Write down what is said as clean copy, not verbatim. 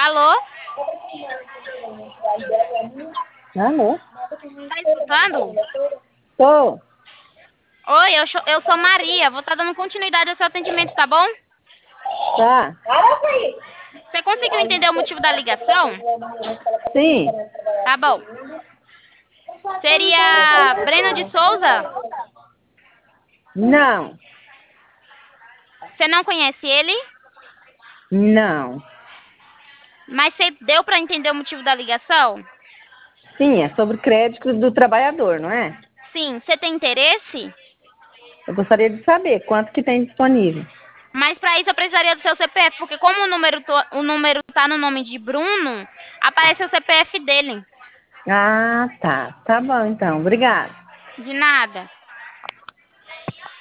Alô? Alô? Tá escutando? Tô. Oi, eu sou Maria. Vou estar dando continuidade ao seu atendimento, tá bom? Tá. Você conseguiu entender o motivo da ligação? Sim. Tá bom. Seria Breno de Souza? Não. Você não conhece ele? Não. Mas você deu para entender o motivo da ligação? Sim, é sobre crédito do trabalhador, não é? Sim. Você tem interesse? Eu gostaria de saber quanto que tem disponível. Mas para isso eu precisaria do seu CPF, porque como o número tá no nome de Bruno, aparece o CPF dele. Ah, tá. Tá bom, então. Obrigada. De nada.